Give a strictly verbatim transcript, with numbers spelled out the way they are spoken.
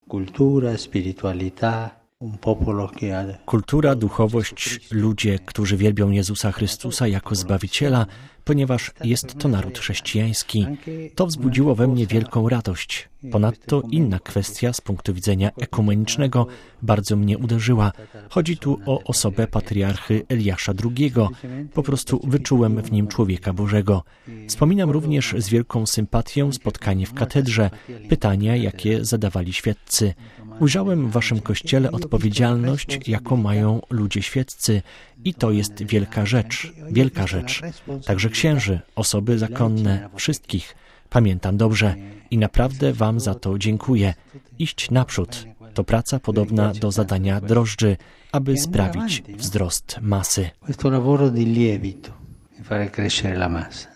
Kultura, spiritualità. Kultura, duchowość, ludzie, którzy wielbią Jezusa Chrystusa jako Zbawiciela, ponieważ jest to naród chrześcijański. To wzbudziło we mnie wielką radość. Ponadto inna kwestia z punktu widzenia ekumenicznego bardzo mnie uderzyła. Chodzi tu o osobę patriarchy Eliasza drugiego. Po prostu wyczułem w nim człowieka Bożego. Wspominam również z wielką sympatią spotkanie w katedrze, pytania, jakie zadawali świeccy. Ujrzałem w waszym kościele odpowiedzialność, jaką mają ludzie świeccy i to jest wielka rzecz, wielka rzecz. Także księży, osoby zakonne, wszystkich. Pamiętam dobrze i naprawdę wam za to dziękuję. Iść naprzód. To praca podobna do zadania drożdży, aby sprawić wzrost masy. Questo lavoro di lievito, di fare crescere la massa.